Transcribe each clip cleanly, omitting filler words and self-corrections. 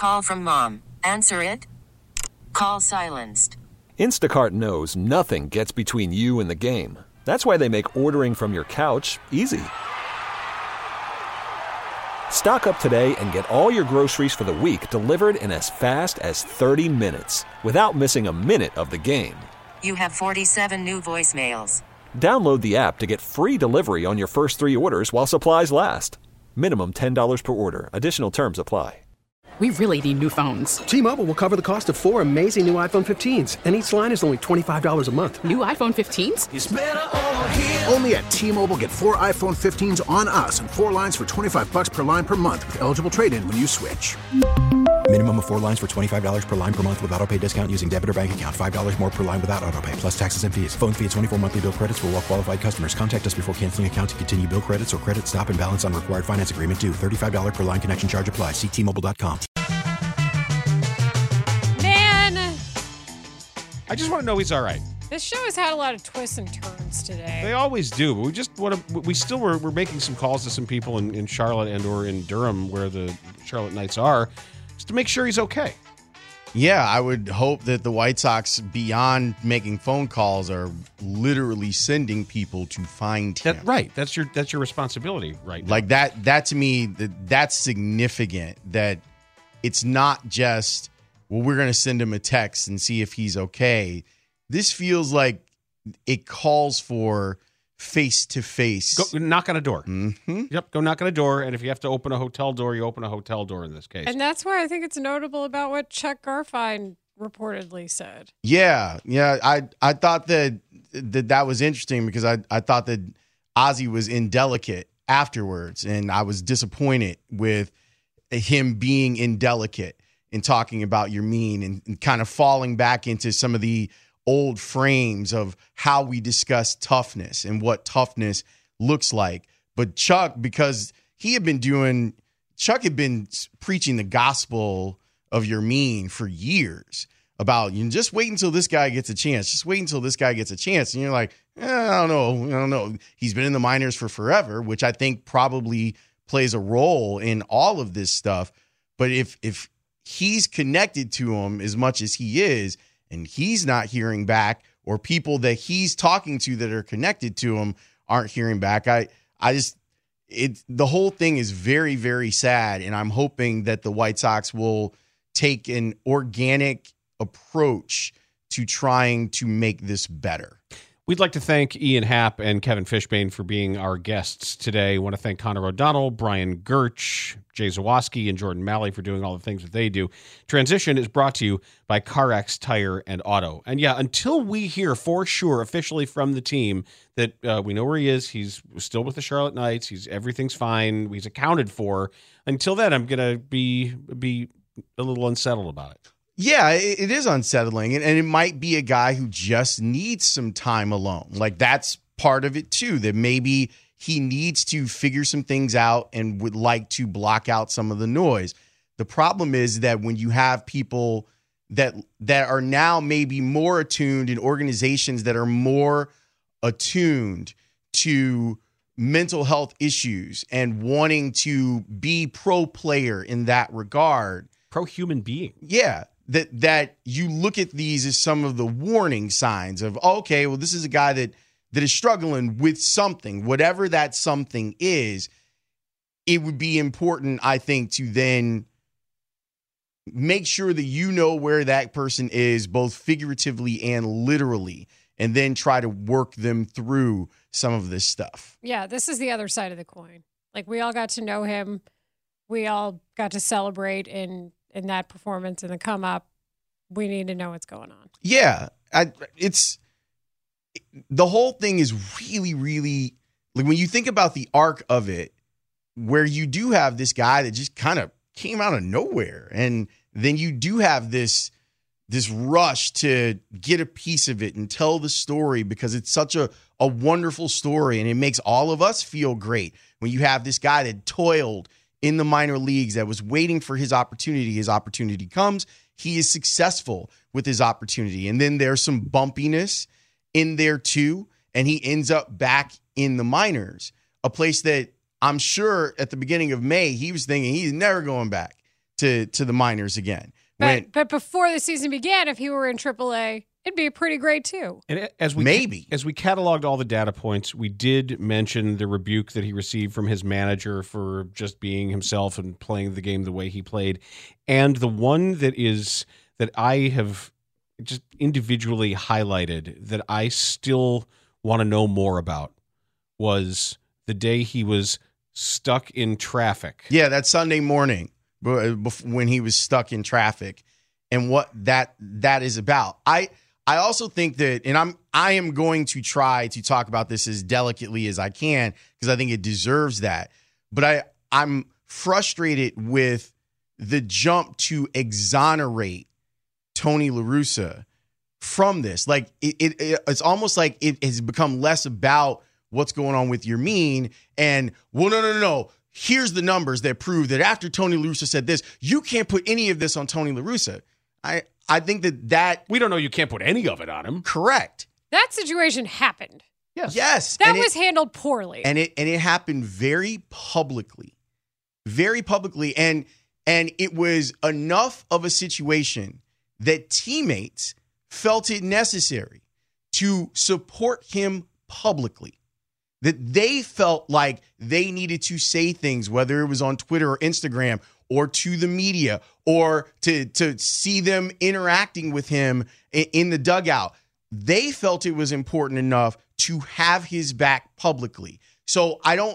Call from mom. Answer it. Call silenced. Instacart knows nothing gets between you and the game. That's why they make ordering from your couch easy. Stock up today and get all your groceries for the week delivered in as fast as 30 minutes without missing a minute of the game. You have 47 new voicemails. Download the app to get free delivery on your first 3 orders while supplies last. Minimum $10 per order. Additional terms apply. We really need new phones. T-Mobile will cover the cost of 4 amazing new iPhone 15s, and each line is only $25 a month. New iPhone 15s? It's better over here. Only at T-Mobile, get 4 iPhone 15s on us and 4 lines for $25 per line per month with eligible trade-in when you switch. Minimum of 4 lines for $25 per line per month with autopay discount using debit or bank account. $5 more per line without autopay, plus taxes and fees. Phone fee at 24 monthly bill credits for well-qualified customers. Contact us before canceling account to continue bill credits or credit stop and balance on required finance agreement due. $35 per line connection charge applies. See T-Mobile.com. I just want to know he's all right. This show has had a lot of twists and turns today. They always do. But we just want to. We still we're making some calls to some people in Charlotte and or in Durham where the Charlotte Knights are, just to make sure he's okay. Yeah, I would hope that the White Sox, beyond making phone calls, are literally sending people to find him. Right. That's your responsibility right now. Like that to me, that's significant. That it's not just, well, we're going to send him a text and see if he's okay. This feels like it calls for face-to-face. Go knock on a door. Mm-hmm. Yep, go knock on a door, and if you have to open a hotel door, you open a hotel door in this case. And that's why I think it's notable about what Chuck Garfien reportedly said. Yeah. I thought that was interesting because I thought that Ozzie was indelicate afterwards, and I was disappointed with him being indelicate and talking about Yermín and kind of falling back into some of the old frames of how we discuss toughness and what toughness looks like. But Chuck, because Chuck had been preaching the gospel of Yermín for years about, you just wait until this guy gets a chance. Just wait until this guy gets a chance. And you're like, I don't know. He's been in the minors for forever, which I think probably plays a role in all of this stuff. But if he's connected to him as much as he is, and he's not hearing back, or people that he's talking to that are connected to him aren't hearing back, the whole thing is very, very sad. And I'm hoping that the White Sox will take an organic approach to trying to make this better. We'd like to thank Ian Happ and Kevin Fishbane for being our guests today. I want to thank Connor O'Donnell, Brian Gertch, Jay Zawoski, and Jordan Malley for doing all the things that they do. Transition is brought to you by CarX Tire and Auto. And yeah, until we hear for sure officially from the team that we know where he is, he's still with the Charlotte Knights, everything's fine, he's accounted for, until then I'm going to be a little unsettled about it. Yeah, it is unsettling, and it might be a guy who just needs some time alone. Like, that's part of it, too, that maybe he needs to figure some things out and would like to block out some of the noise. The problem is that when you have people that are now maybe more attuned in organizations that are more attuned to mental health issues and wanting to be pro player in that regard. Pro human being. Yeah. That you look at these as some of the warning signs of, okay, well, this is a guy that is struggling with something, whatever that something is. It would be important, I think, to then make sure that you know where that person is, both figuratively and literally, and then try to work them through some of this stuff. Yeah, this is the other side of the coin. Like, we all got to know him. We all got to celebrate in that performance and the come up. We need to know what's going on. Yeah. The whole thing is really, really, like, when you think about the arc of it, where you do have this guy that just kind of came out of nowhere. And then you do have this rush to get a piece of it and tell the story because it's such a wonderful story. And it makes all of us feel great when you have this guy that toiled in the minor leagues, that was waiting for his opportunity. His opportunity comes. He is successful with his opportunity. And then there's some bumpiness in there too. And he ends up back in the minors, a place that I'm sure at the beginning of May, he was thinking he's never going back to the minors again. But before the season began, if he were in AAA, it'd be pretty great too. And as we cataloged all the data points, we did mention the rebuke that he received from his manager for just being himself and playing the game the way he played. And the one that I have just individually highlighted that I still want to know more about was the day he was stuck in traffic. Yeah, that Sunday morning when he was stuck in traffic and what that is about. I also think that, and I am going to try to talk about this as delicately as I can because I think it deserves that. But I'm frustrated with the jump to exonerate Tony La Russa from this. Like it's almost like it has become less about what's going on with Yermin and, well, no. Here's the numbers that prove that after Tony La Russa said this, you can't put any of this on Tony La Russa. I think that we don't know. You can't put any of it on him. Correct. That situation happened. Yes. That was handled poorly. And it happened very publicly. And it was enough of a situation that teammates felt it necessary to support him publicly. That they felt like they needed to say things, whether it was on Twitter or Instagram or to the media or to see them interacting with him in the dugout. They felt it was important enough to have his back publicly. So I don't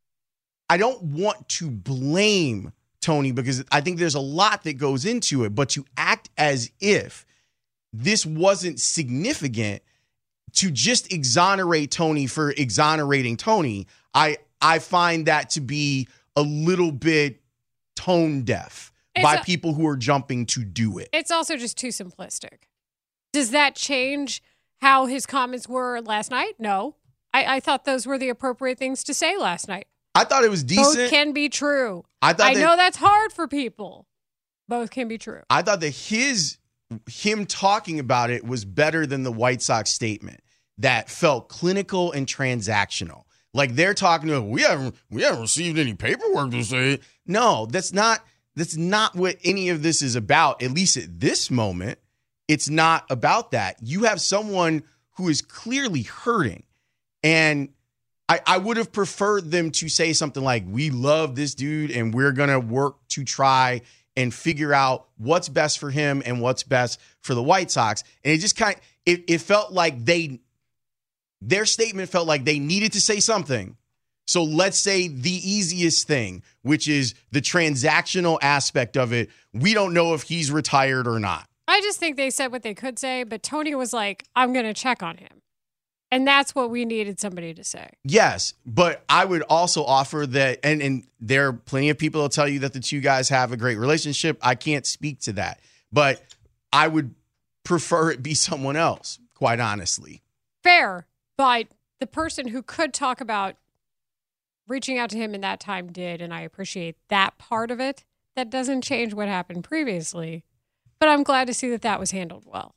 want to blame Tony because I think there's a lot that goes into it, but to act as if this wasn't significant, to just exonerate Tony for exonerating Tony, I find that to be a little bit tone deaf by people who are jumping to do it. It's also just too simplistic. Does that change how his comments were last night? No. I thought those were the appropriate things to say last night. I thought it was decent. Both can be true. I know that's hard for people. Both can be true. I thought that him talking about it was better than the White Sox statement that felt clinical and transactional. Like they're talking to, we haven't received any paperwork to say. No, that's not what any of this is about. At least at this moment, it's not about that. You have someone who is clearly hurting. And I would have preferred them to say something like, we love this dude and we're going to work to try and figure out what's best for him and what's best for the White Sox. And it just it felt like their statement felt like they needed to say something. So let's say the easiest thing, which is the transactional aspect of it. We don't know if he's retired or not. I just think they said what they could say, but Tony was like, I'm going to check on him. And that's what we needed somebody to say. Yes, but I would also offer that, and there are plenty of people that'll tell you that the two guys have a great relationship. I can't speak to that, but I would prefer it be someone else, quite honestly. Fair, but the person who could talk about reaching out to him in that time did, and I appreciate that part of it. That doesn't change what happened previously, but I'm glad to see that was handled well.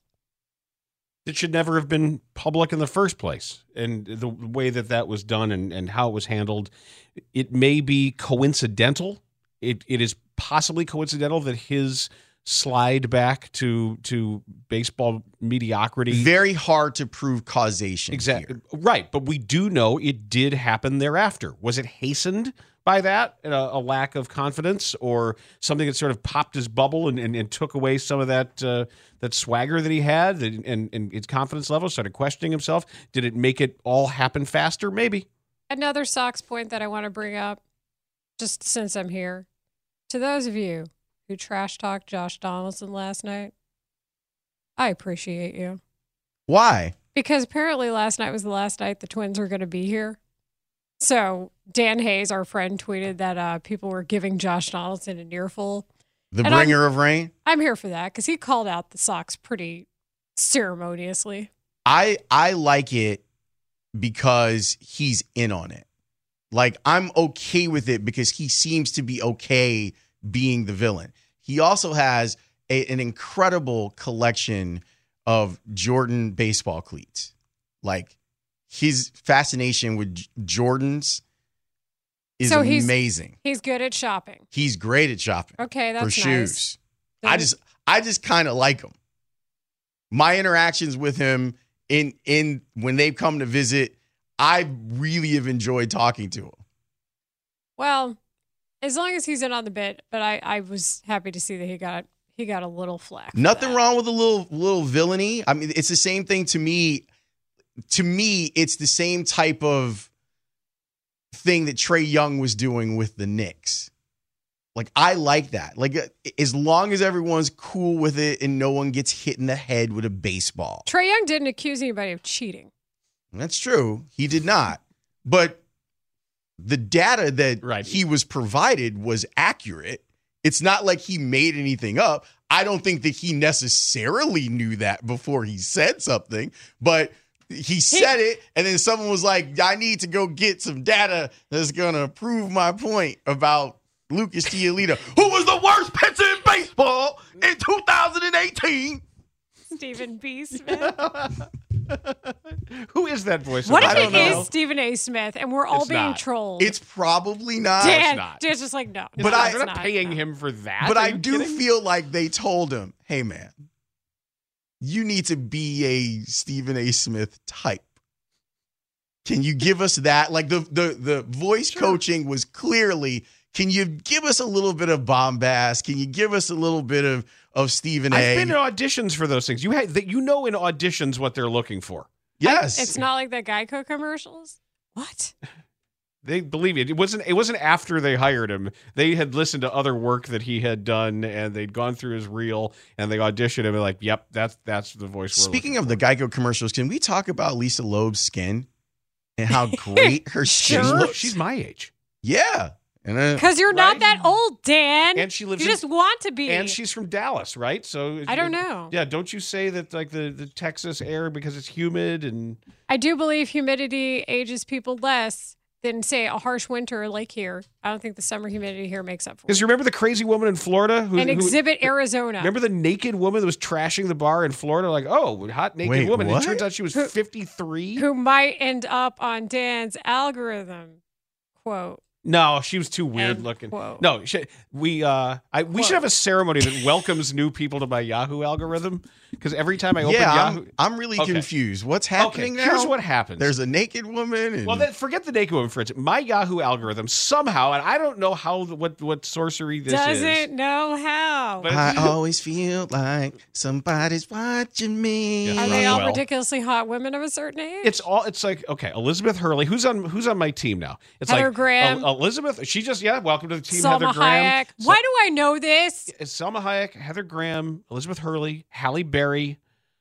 It should never have been public in the first place. And the way that was done and how it was handled, it may be coincidental. It is possibly coincidental that his slide back to baseball mediocrity. Very hard to prove causation. Exactly. Here. Right. But we do know it did happen thereafter. Was it hastened by that, a lack of confidence, or something that sort of popped his bubble and took away some of that swagger that he had and his confidence level, started questioning himself? Did it make it all happen faster? Maybe. Another Sox point that I want to bring up, just since I'm here, to those of you who trash talked Josh Donaldson last night, I appreciate you. Why? Because apparently last night was the last night the Twins were going to be here. So Dan Hayes, our friend, tweeted that people were giving Josh Donaldson an earful. The bringer of rain? I'm here for that because he called out the Sox pretty ceremoniously. I like it because he's in on it. Like, I'm okay with it because he seems to be okay being the villain. He also has an incredible collection of Jordan baseball cleats. Like, his fascination with Jordans is So amazing. He's good at shopping. He's great at shopping. Okay, that's for shoes. nice. I just kind of like him. My interactions with him in when they've come to visit, I really have enjoyed talking to him. Well, as long as he's in on the bit, but I was happy to see that he got a little flack. for Nothing that. wrong with a little villainy. I mean, it's the same thing to me. To me, it's the same type of thing that Trae Young was doing with the Knicks. Like, I like that. Like, as long as everyone's cool with it and no one gets hit in the head with a baseball. Trae Young didn't accuse anybody of cheating. That's true. He did not. But the data that he was provided was accurate. It's not like he made anything up. I don't think that he necessarily knew that before he said something, but he said it, and then someone was like, I need to go get some data that's going to prove my point about Lucas Giolito, who was the worst pitcher in baseball in 2018. Stephen B. Smith. Who is that voice? What if I don't it know. is Stephen A. Smith and we're all It's being not. trolled? It's probably not. Dan's just like, no. But They're not paying him for that. But Are I you do kidding? feel like they told him, hey, man, you need to be a Stephen A. Smith type. Can you give us that? Like the voice coaching was clearly, can you give us a little bit of bombast? Can you give us a little bit of Stephen A? I've been in auditions for those things. You in auditions what they're looking for. Yes. It's not like the Geico commercials. What? They believe it. It wasn't after they hired him. They had listened to other work that he had done, and they'd gone through his reel, and they auditioned him. And like, yep, that's the voice. Speaking of the Geico commercials, can we talk about Lisa Loeb's skin and how great her skin looks? She's my age. Yeah. Because you're not that old, Dan. And she lives. You just want to be. And she's from Dallas, right? So I don't know. Yeah, don't you say that like the Texas air because it's humid and I do believe humidity ages people less than, say, a harsh winter like here. I don't think the summer humidity here makes up for it. because you remember the crazy woman in Florida who Exhibit Arizona. Remember the naked woman that was trashing the bar in Florida? Like, oh, hot naked Wait, woman. what? It turns out she was 53. who might end up on Dan's algorithm quote. No, she was too weird looking. Quote. No, we should have a ceremony that welcomes new people to my Yahoo algorithm because every time I open Yahoo, I'm really Okay. confused. What's happening now? Here's what happens. There's a naked woman. And Well, then forget the naked woman for instance. My Yahoo algorithm somehow, and I don't know how what sorcery this is. Doesn't know how. But I always feel like somebody's watching me. Yeah. Are they all Well. ridiculously hot women of a certain age? It's like okay, Elizabeth Hurley, who's on my team now. It's Heather like Graham. Elizabeth. She just welcome to the team. Salma Heather Graham. Hayek. Why do I know this? It's Salma Hayek, Heather Graham, Elizabeth Hurley, Halle Berry.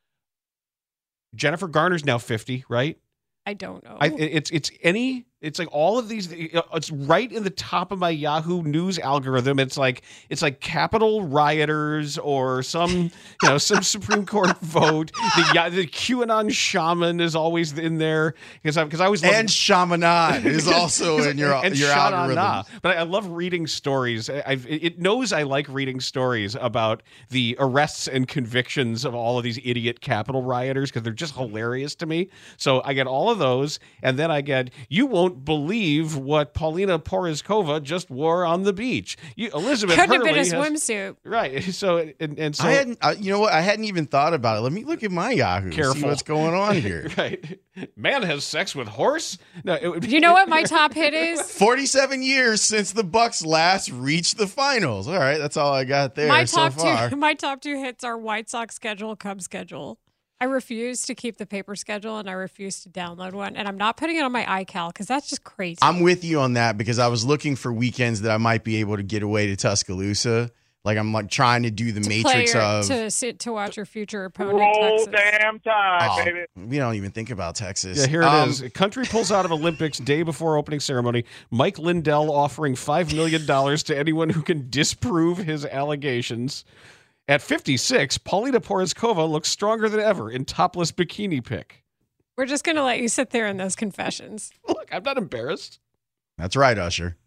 Jennifer Garner's now 50, right? I don't know. It's like all of these. It's right in the top of my Yahoo News algorithm. It's like Capitol rioters or some some Supreme Court vote. The QAnon shaman is always in there because I always love, And Shamanan is also in your Sha-na-na. algorithm. But I love reading stories. It knows I like reading stories about the arrests and convictions of all of these idiot Capitol rioters because they're just hilarious to me. So I get all of those, and then I get you won't believe what Paulina Porizkova just wore on the beach. Elizabeth Couldn't have Hurley been a has- swimsuit. right? So and so I hadn't. You know what? I hadn't even thought about it. Let me look at my Yahoo. See Careful. what's going on here. right. Man has sex with horse. No, Do you know what my top hit is? 47 years since the Bucks last reached the finals. All right, that's all I got there My so top far. two. My top two hits are White Sox schedule, Cubs schedule. I refuse to keep the paper schedule, and I refuse to download one. And I'm not putting it on my iCal because that's just crazy. I'm with you on that because I was looking for weekends that I might be able to get away to Tuscaloosa. Like I'm like trying to do the matrix of. to sit to watch your future opponent. Roll Texas. damn time, Oh, baby. we don't even think about Texas. Yeah, here it is. Country pulls out of Olympics day before opening ceremony. Mike Lindell offering $5 million to anyone who can disprove his allegations. At 56, Paulina Porizkova looks stronger than ever in topless bikini pic. We're just going to let you sit there in those confessions. Look, I'm not embarrassed. That's right, Usher.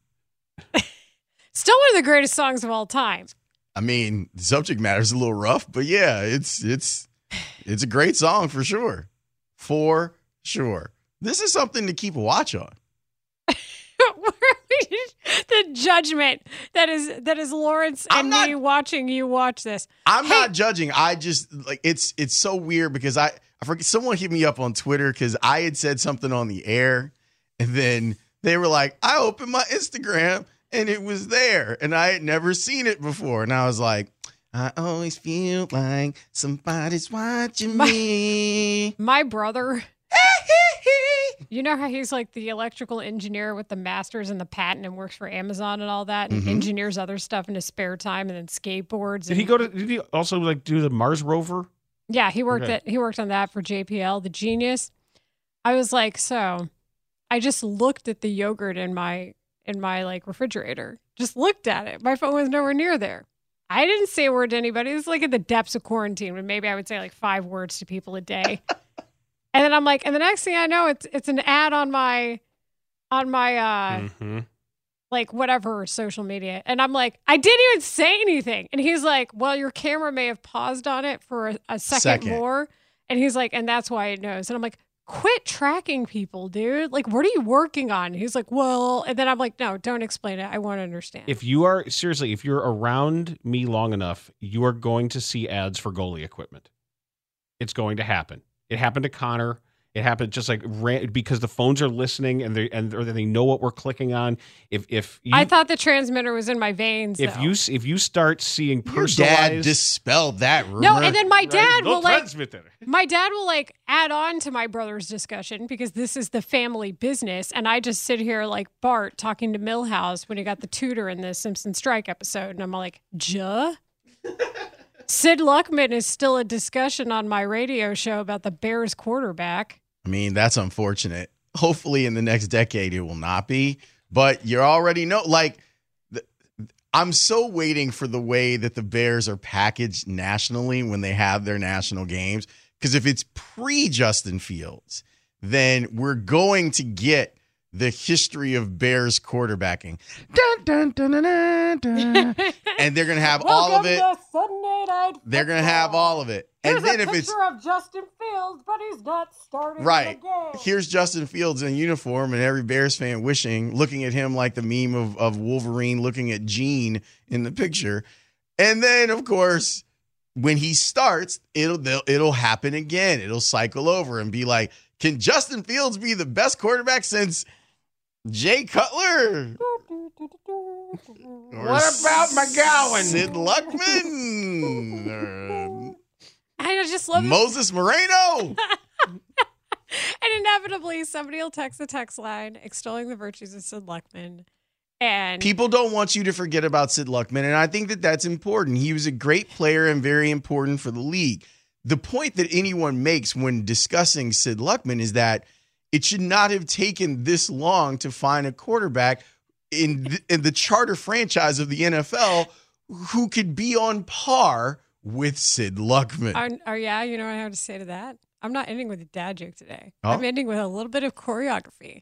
Still one of the greatest songs of all time. I mean, the subject matter is a little rough, but yeah, it's a great song for sure. For sure. This is something to keep a watch on. We the judgment that is Lawrence and me watching you watch this. I'm not judging. I just like it's so weird because I forget, someone hit me up on Twitter because I had said something on the air, and then they were like, I opened my Instagram and it was there, and I had never seen it before, and I was like, I always feel like somebody's watching me. My brother. You know how he's like the electrical engineer with the master's and the patent and works for Amazon and all that and engineers other stuff in his spare time and then skateboards. Did he also like do the Mars rover? Yeah, he worked on that for JPL, the Genius. I was like, so I just looked at the yogurt in my like refrigerator. Just looked at it. My phone was nowhere near there. I didn't say a word to anybody. It was like in the depths of quarantine when maybe I would say like 5 words to people a day. And then I'm like, and the next thing I know, it's an ad on my like whatever social media. And I'm like, I didn't even say anything. And he's like, well, your camera may have paused on it for a second more. And he's like, and that's why it knows. And I'm like, quit tracking people, dude. Like, what are you working on? He's like, well, and then I'm like, no, don't explain it. I want to understand. If you're around me long enough, you are going to see ads for goalie equipment. It's going to happen. It happened to Connor. It happened just like because the phones are listening and they know what we're clicking on. I thought the transmitter was in my veins. If you start seeing personalized, your dad dispelled that rumor. No, and then my dad will like add on to my brother's discussion because this is the family business, and I just sit here like Bart talking to Milhouse when he got the tutor in the Simpson Strike episode, and I'm like, Juh? Sid Luckman is still a discussion on my radio show about the Bears quarterback. I mean, that's unfortunate. Hopefully in the next decade it will not be. But you already know, like, I'm so waiting for the way that the Bears are packaged nationally when they have their national games. Because if it's pre-Justin Fields, then we're going to get the history of Bears quarterbacking. Dun, dun, dun, dun, dun, dun. And they're going to have all of it. They're going to have all of it. Here's and then a if it's picture of Justin Fields, but he's not starting right. the game. Here's Justin Fields in uniform, and every Bears fan looking at him like the meme of Wolverine looking at Gene in the picture. And then, of course, when he starts, it'll happen again. It'll cycle over and be like, can Justin Fields be the best quarterback since Jay Cutler? What about McGowan? Sid Luckman? I just love Moses Moreno? And inevitably, somebody will text the text line extolling the virtues of Sid Luckman. And people don't want you to forget about Sid Luckman, and I think that that's important. He was a great player and very important for the league. The point that anyone makes when discussing Sid Luckman is that it should not have taken this long to find a quarterback in the charter franchise of the NFL who could be on par with Sid Luckman. Yeah, you know what I have to say to that? I'm not ending with a dad joke today. Oh? I'm ending with a little bit of choreography.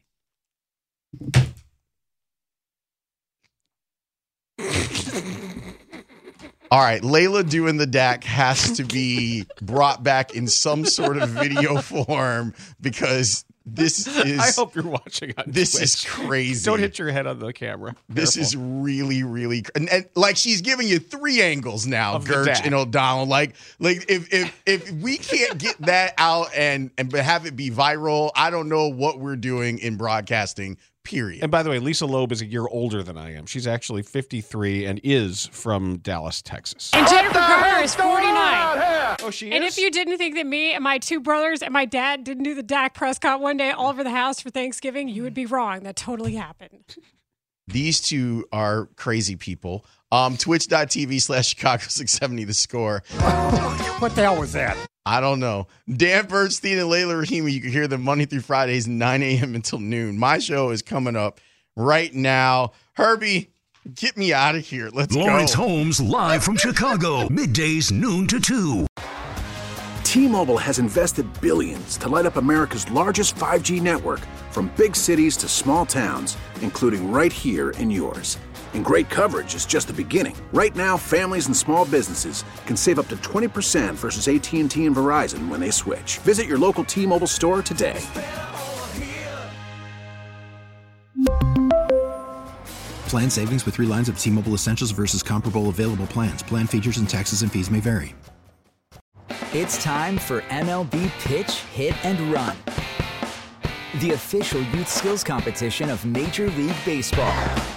All right, Layla doing the Dak has to be brought back in some sort of video form because this is... I hope you're watching on This Twitch. is crazy. Don't hit your head on the camera. This Careful. is really, really... And like she's giving you 3 angles now, Of the Gertch Dak. and O'Donnell. Like if we can't get that out and have it be viral, I don't know what we're doing in broadcasting, period. And by the way, Lisa Loeb is a year older than I am. She's actually 53 and is from Dallas, Texas. And Jennifer Garner is 49. Oh, she is? And if you didn't think that me and my 2 brothers and my dad didn't do the Dak Prescott one day all over the house for Thanksgiving, you would be wrong. That totally happened. These two are crazy people. Twitch.tv/Chicago670 The Score. What the hell was that? I don't know. Dan Bernstein and Layla Rahimi, you can hear them Monday through Fridays, 9 a.m. until noon. My show is coming up right now. Herbie, get me out of here. Let's Lawrence go. Holmes live from Chicago, middays noon to 2. T-Mobile has invested billions to light up America's largest 5G network, from big cities to small towns, including right here in yours. And great coverage is just the beginning. Right now, families and small businesses can save up to 20% versus AT&T and Verizon when they switch. Visit your local T-Mobile store today. Plan savings with 3 lines of T-Mobile Essentials versus comparable available plans. Plan features and taxes and fees may vary. It's time for MLB Pitch, Hit, and Run, the official youth skills competition of Major League Baseball.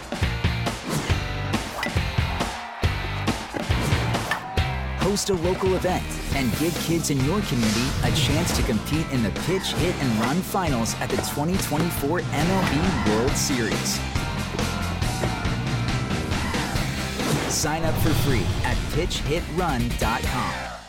Host a local event and give kids in your community a chance to compete in the Pitch, Hit, and Run finals at the 2024 MLB World Series. Sign up for free at pitchhitrun.com.